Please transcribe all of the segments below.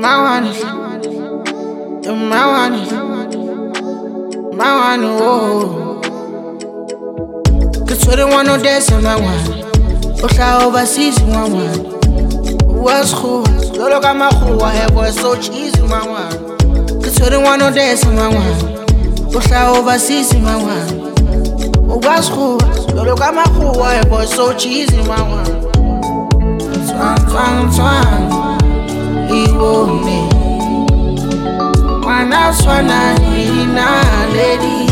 oh. Cause we don't want no dance in my one. Fly overseas in my one. Was cool, look at my whole I have was so cheesy, my one. Cause we don't want no dance in my one. Fly overseas in my one. Was cool, look at my whole I have was so cheesy, my one. Twang, he won't me. One else, one lady.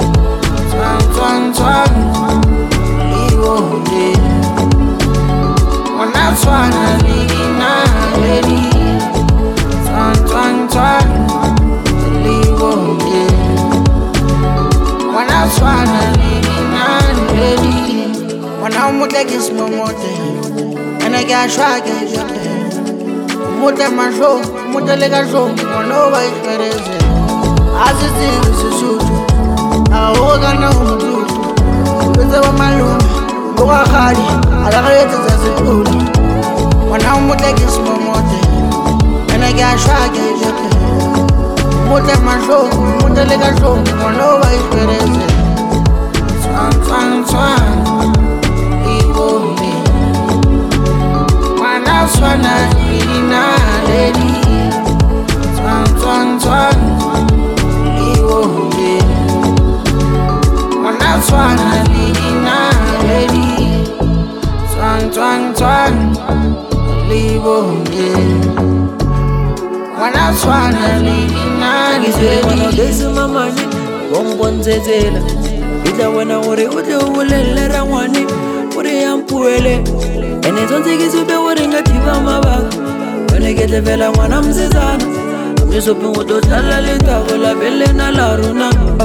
Twang, he won't me. One else, one lady. Twang, he won't me. One else, one lady. One out like it's no more day. And I got try get you there. Muta masho, muta lega show, no way pereze. As it is a shoot. I hold on now to with the malum. Go ahead, I like it as a good. When I'm muta gets no more day. And I got try get you there. Muta masho, muta lega show, no way pereze. Twang, he won't be. Swana ina lady. Twang, iwo ye. Wana swana ina lady. Twang, iwo ye. Wana swana ina lady. Desi mamani, wombonzezela. Ida wana ure ule rangwani, ure yampuele. Ene tonzi kisube waringa tiba mabaka. Wene kete vela wana mzizana. Misupi nguto tala lita wala bele na laruna.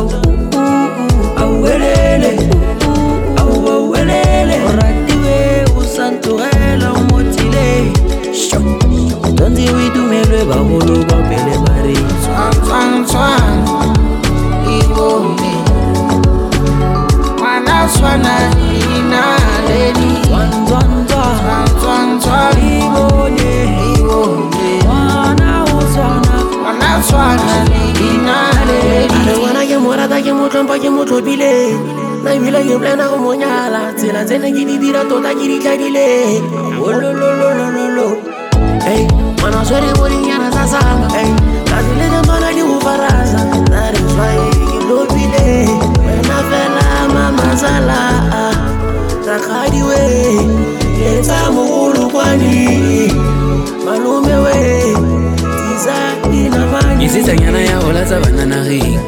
Au welele. Au welele. Oratiwe usantuela umotile. Tonzi widumelwe bahulu babele bari. Twang, iwo me. Wana swana ina lady. Ke motlhompa ke motlhopile na ebile ke plana go monyala tsela tsene ke di dira tota ke di tladile olololololo hey mana swere bodinyana tsa sala hey ka dile ke tsona di go faraza that is why ke lopile wena fela mama sala tsa khadiwe letsa mogolo kwani malume we tisa ina mani isitsanyana ya hola tsa banana ring.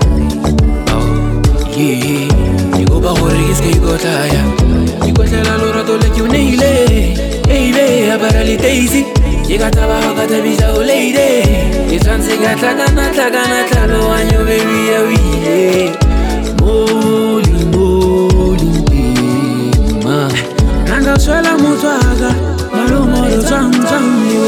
Digo ba gore ke se go tlaya. Digo tla lora tole ke uneile. Eile ya bara liteisi. Ke ga taba ga tabisa o leide. Ke tshwantse ga tlakana tlalo wanyo baby ya wile. Moli ma. Nanga swela motwaga. Malo twang